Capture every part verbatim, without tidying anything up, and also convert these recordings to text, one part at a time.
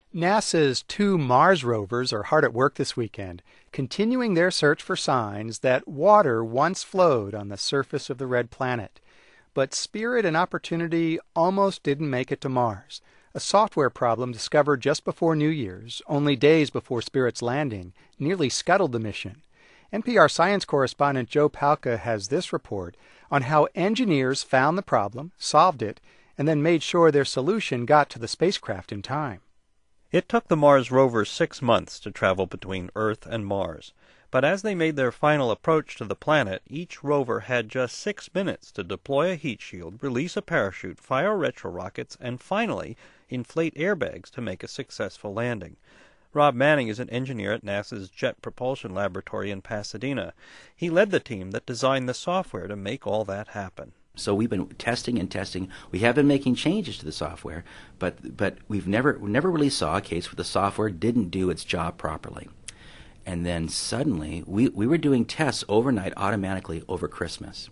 NASA's two Mars rovers are hard at work this weekend, continuing their search for signs that water once flowed on the surface of the red planet. But Spirit and Opportunity almost didn't make it to Mars. A software problem discovered just before New Year's, only days before Spirit's landing, nearly scuttled the mission. N P R science correspondent Joe Palca has this report on how engineers found the problem, solved it, and then made sure their solution got to the spacecraft in time. It took the Mars rovers six months to travel between Earth and Mars. But as they made their final approach to the planet, each rover had just six minutes to deploy a heat shield, release a parachute, fire retrorockets, and finally inflate airbags to make a successful landing. Rob Manning is an engineer at NASA's Jet Propulsion Laboratory in Pasadena. He led the team that designed the software to make all that happen. So we've been testing and testing. We have been making changes to the software, but but we've never we never really saw a case where the software didn't do its job properly. And then suddenly, we, we were doing tests overnight automatically over Christmas.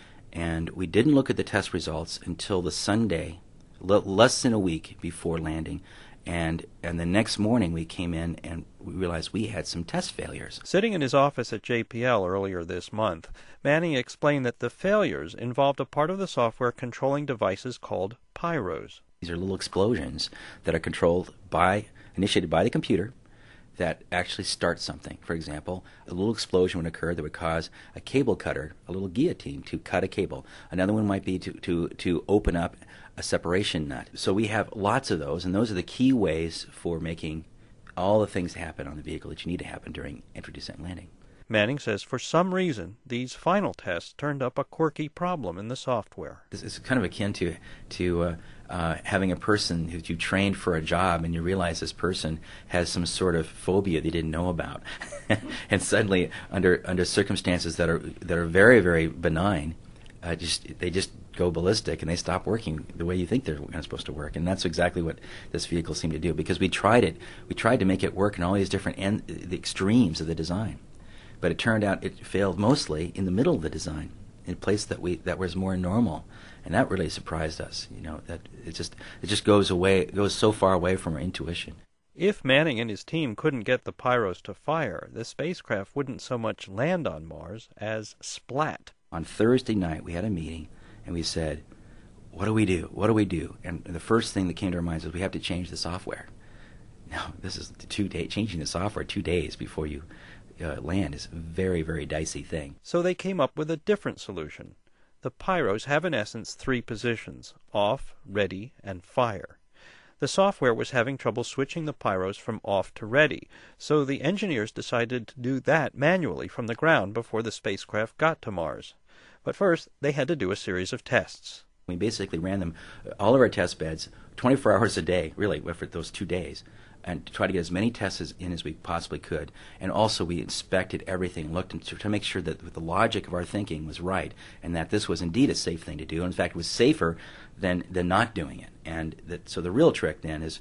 And we didn't look at the test results until the Sunday, l- less than a week before landing. And and the next morning we came in and we realized we had some test failures. Sitting in his office at J P L earlier this month, Manning explained that the failures involved a part of the software controlling devices called pyros. These are little explosions that are controlled by, initiated by the computer, that actually start something. For example, a little explosion would occur that would cause a cable cutter, a little guillotine, to cut a cable. Another one might be to, to, to open up a separation nut. So we have lots of those, and those are the key ways for making all the things happen on the vehicle that you need to happen during entry, descent, and landing. Manning says for some reason, these final tests turned up a quirky problem in the software. This is kind of akin to, to uh, uh, having a person who you trained for a job and you realize this person has some sort of phobia they didn't know about. And suddenly, under under circumstances that are that are very, very benign, uh, just they just go ballistic and they stop working the way you think they're supposed to work. And that's exactly what this vehicle seemed to do, because we tried it. We tried to make it work in all these different end, the extremes of the design. But it turned out it failed mostly in the middle of the design, in a place that we that was more normal, and that really surprised us. You know, that it just it just goes away, it goes so far away from our intuition. If Manning and his team couldn't get the pyros to fire, the spacecraft wouldn't so much land on Mars as splat. On Thursday night, we had a meeting, and we said, "What do we do? What do we do?" And the first thing that came to our minds was we have to change the software. Now, this is two day changing the software two days before you. Uh, land is a very, very dicey thing. So they came up with a different solution. The pyros have in essence three positions: off, ready, and fire. The software was having trouble switching the pyros from off to ready, so the engineers decided to do that manually from the ground before the spacecraft got to Mars. But first, they had to do a series of tests. We basically ran them, all of our test beds, twenty-four hours a day, really, for those two days. And to try to get as many tests in as we possibly could. And also we inspected everything, looked into, to make sure that the logic of our thinking was right, and that this was indeed a safe thing to do. In fact, it was safer than, than not doing it. And that, so the real trick then is,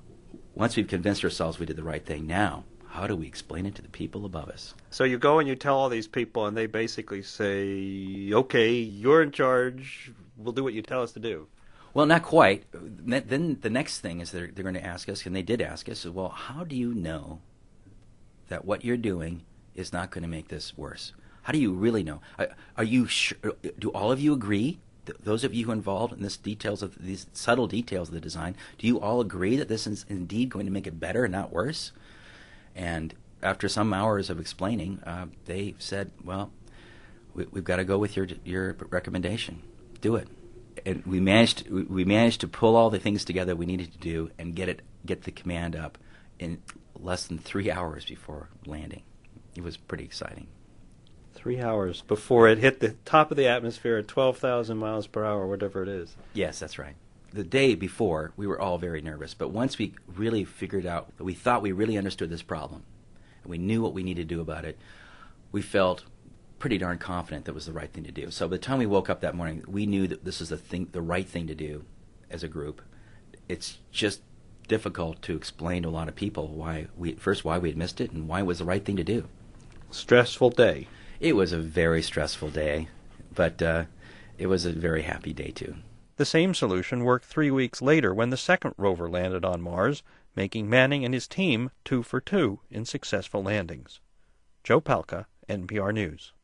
once we've convinced ourselves we did the right thing, now, how do we explain it to the people above us? So you go and you tell all these people, and they basically say, okay, you're in charge, we'll do what you tell us to do. Well, not quite. Then the next thing is they're, they're going to ask us, and they did ask us, well, how do you know that what you're doing is not going to make this worse? How do you really know? Are, are you sure, do all of you agree, th- those of you who are involved in this details of these subtle details of the design, do you all agree that this is indeed going to make it better and not worse? And after some hours of explaining, uh, they said, well, we, we've got to go with your your recommendation. Do it. And we managed we managed to pull all the things together we needed to do and get it get the command up in less than three hours before landing. It was pretty exciting. Three hours before it hit the top of the atmosphere at twelve thousand miles per hour, whatever it is. Yes, that's right. The day before, we were all very nervous. But once we really figured out that we thought we really understood this problem, and we knew what we needed to do about it, we felt pretty darn confident that was the right thing to do. So by the time we woke up that morning, we knew that this is the thing, the right thing to do as a group. It's just difficult to explain to a lot of people why we first why we had missed it and why it was the right thing to do. Stressful day. It was a very stressful day, but uh, it was a very happy day too. The same solution worked three weeks later when the second rover landed on Mars. making Manning and his team two for two in successful landings. Joe Palca, N P R News.